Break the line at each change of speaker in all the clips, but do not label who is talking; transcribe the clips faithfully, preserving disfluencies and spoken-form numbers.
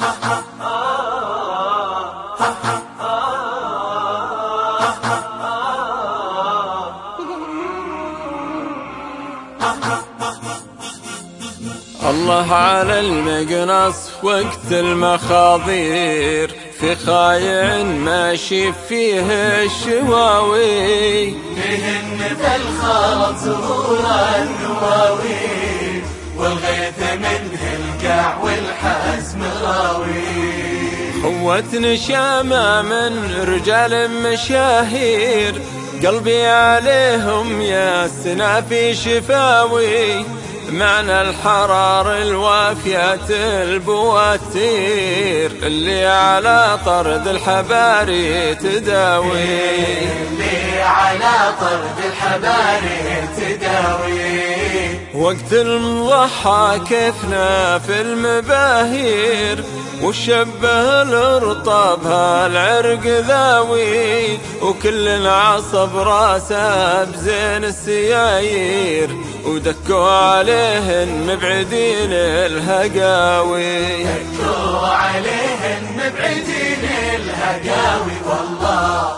الله على المقنص وقت المخاضير، في خايع ماشي فيه الشواوي،
فيهن بالخلط زهور النواوي، والغيث منه القاع والحزم غاوي.
خوة نشامة من رجال مشاهير، قلبي عليهم يا السنافي شفاوي، معنى الحرار الوافية البواتير، اللي على طرد الحباري تداوي،
اللي على طرد الحباري تداوي.
وقت المضحى كيفنا في المباهير، والشبه الارطب هالعرق ذاوي، وكل عصب راسه بزين السيايير، ودكوا عليهن مبعدين الهقاوي،
دكوا عليهن مبعدين الهقاوي. والله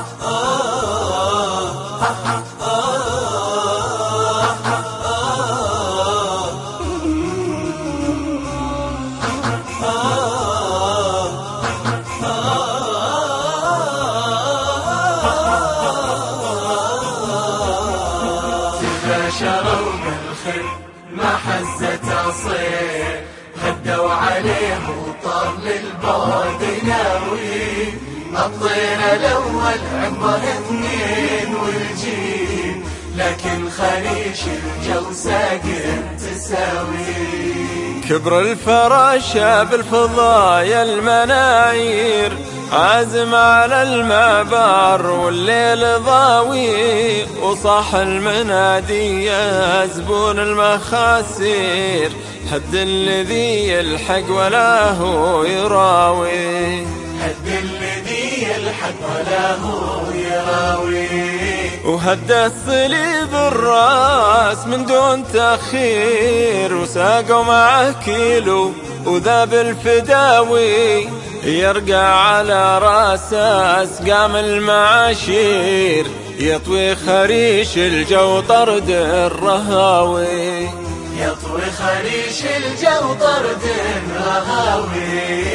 شروا بالخير ما حزت عصير، هدوا عليه وطار للبعد ناوي. الطير الاول عمره اثنين والجيل، لكن خليش الجو ساقط تساوي.
كبر الفراشة بالفضايا المناير، عازم على المبار والليل ضاوي، وصاح المنادي يا زبون المخاسير، حد الذي يلحق ولا هو يراوي،
حد الذي يلحق ولا هو يراوي.
وهدى الصليب الراس من دون تأخير، وساقوا معه كيلو وذاب الفداوي، يرقع على راسه اسقام المعاشير، يطوي خريش الجو طرد الرهاوي،
يطوي خريش الجو طرد الرهاوي.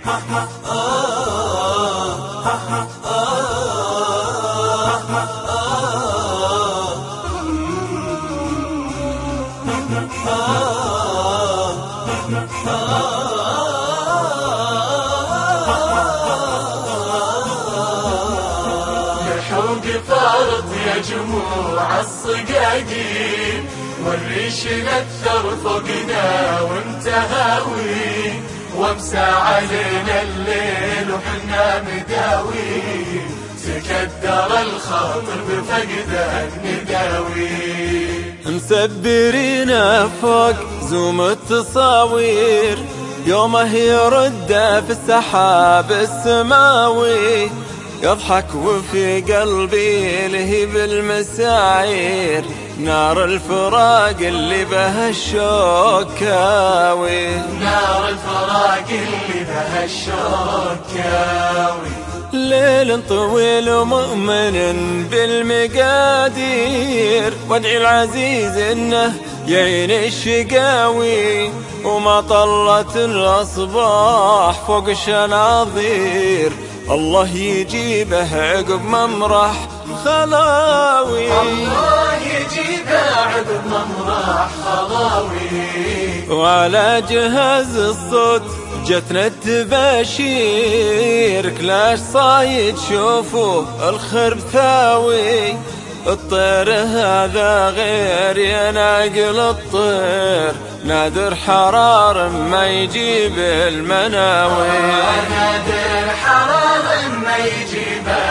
لحوق فرض يا جموع الصقاقين، والريش نثر فوقنا وانتهاوي، وامسى علينا الليل وحنا مداوي، تكدر الخاطر بفقد النداوي.
مسبرين فوق زوم التصاوير، يومه يرد في السحاب السماوي، يضحك وفي قلبي لهيب المساعير، نار الفراق اللي بها الشوكاوي،
نار الفراق اللي بها الشوكاوي.
ليل طويل مؤمن بالمقادير، وادعي العزيز انه يعين الشقاوي، وما طلت الاصباح فوق الشناظير، الله يجيبه عقب ممرح خلاوي،
الله يجيبه عقب ممرح خلاوي.
وعلى جهاز الصوت جتنا التباشير، كلاش صايد شوفوا الخرب ثاوي، الطير هذا غير يا ناقل الطير، نادر حرار ما يجيب المناوي،
نادر حرار ما يجيب